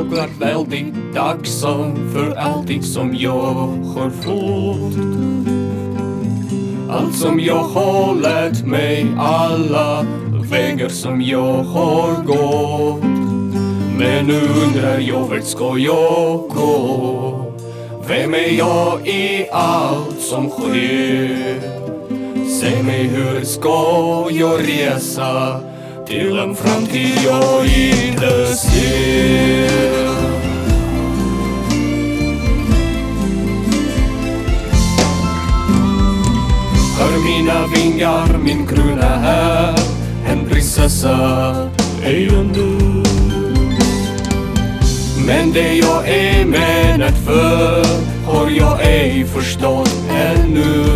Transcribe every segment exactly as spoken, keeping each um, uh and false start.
såklart väldigt tacksam för allting som jag har fått. Allt som jag har lärt mig, alla vägar som jag har gått. Men nu undrar jag, vart ska jag gå? Vem är jag i allt som sker? Säg mig, hur ska jag resa till en framtid jag inte ser? Hör mina vingar, min krona här, en prinsessa är jag nu. Men det jag är menat för har jag ej förstått ännu.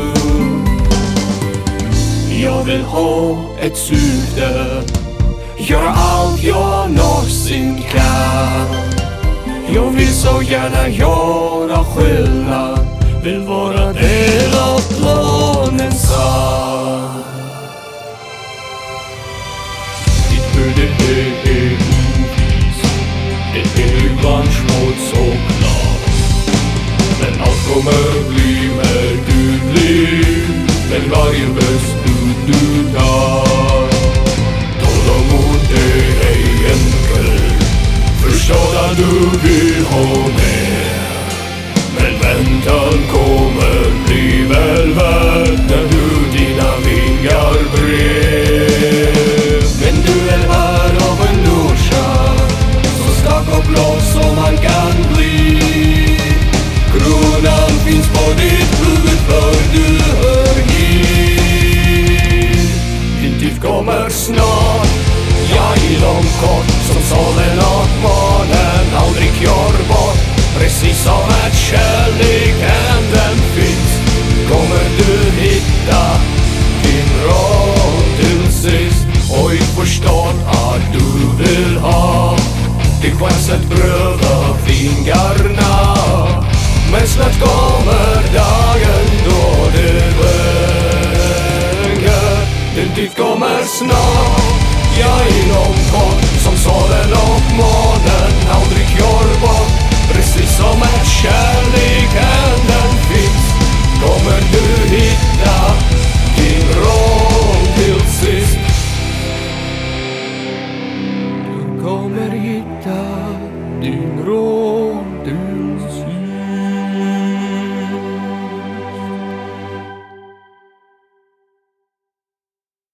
Jag vill ha ett syfte, göra allt jag någonsin kan. Jag vill så gärna göra skillnad, vill vara del av planens sand. Ditt huvud är ovis, det är ibland svårt så klart. Men allt kommer bli mer tydligt med varje beslut du tar. Tålamod är ej enkelt, förstår att du vill ha mer. Men väntan kommer bli väl värd när du dina vingar bred. Men du är här av en orsak, så skaka blå som man kan bli. Kronan finns på ditt huvud för du hör hit. Din tid kommer snart, jag är långt kort som solen och månen aldrig gör bort. Precis som att kärleken den finns, kommer du hitta din roll till sist. Och jag förstår att du vill ha din chans att pröva fingrarna.